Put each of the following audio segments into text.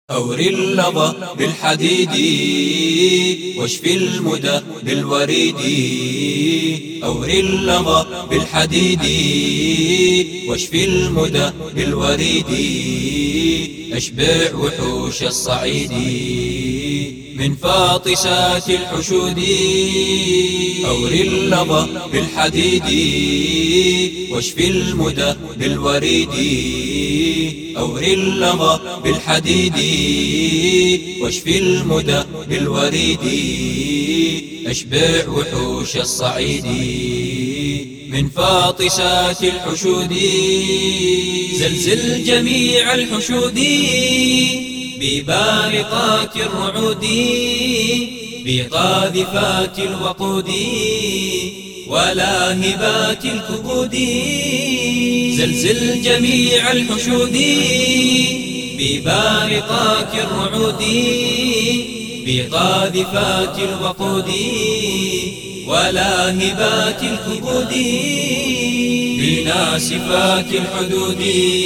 أوري اللظى بالحديد واشفي المدى بالوريد. أوري اللظى بالحديد واشفي المدى بالوريد. أشبع وحوش الصعيد من فاطشات الحشود. أوري اللظى بالحديد واشفي المدى بالوريد. أوري اللظى بالحديد واشفي المدى بالوريد. أشبع وحوش الصعيد من فاطشات الحشود. زلزل جميع الحشود ببارقات الرعود، بقاذفات الوقود ولاهبات الكبود. زلزل جميع الحشود ببارقات الرعود، بقاذفات الوقود ولاهبات الكبود. بناسفات الحدود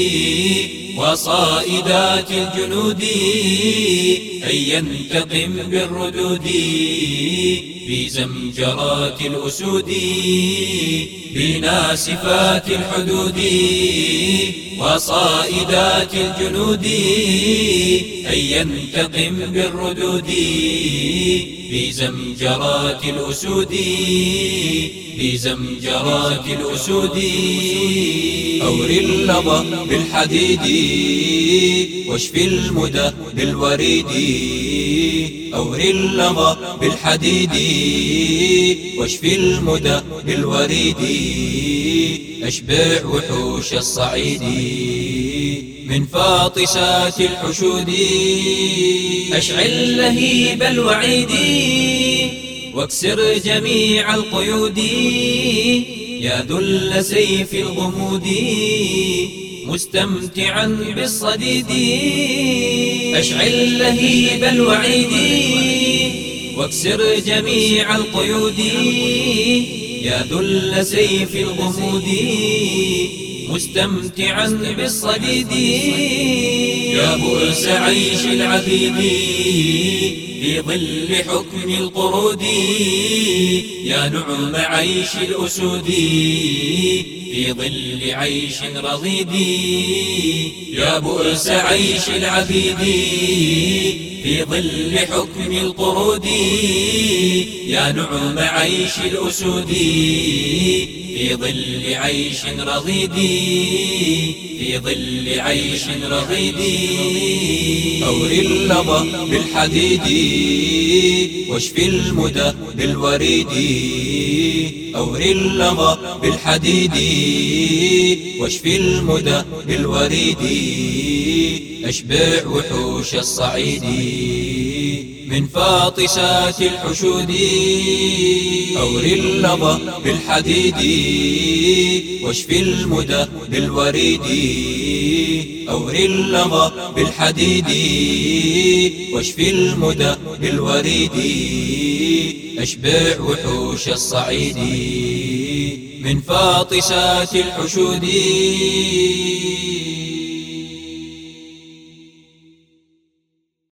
وصائدات الجنود، أن ينتقم بالردود بزمجرات الأسود. بناسفات الحدود وصائدات الجنود، أن ينتقم بالردود بزمجرات الأسود. بزمجرات الأسود. أوري اللظى بالحديد واشفي المدى بالوريد. أوري اللظى بالحديد واشفي المدى بالوريد. أشبع وحوش الصعيد من فاطشات الحشود. أشعل لهيب الوعيد واكسر جميع القيود، يا ذل سيف الغمود مستمتعا بالصديد. أشعل لهيب الوعيد واكسر جميع القيود، يا ذل سيف الغمود مستمتعا بالصديد. يا بؤس عيش العبيد في ظل حكم القرود، يا نعم عيش الأسود في ظل عيش رغيد. يا بؤس عيش العبيد في ظل حكم القرود، يا نعم عيش الأسود في ظل عيش رغيد. في ظل عيش رغيد. أوري اللظى بالحديد واشفي المدى بالوريد. أوري اللظى بالحديد واشفي المدى بالوريد. أشبع وحوش الصعيد من فاطشات الحشود. أوري اللظى بالحديد واشفي المدى بالوريد. أوري اللظى بالحديد واشفي المدى بالوريد. أشبع وحوش الصعيد من فاطشات الحشود.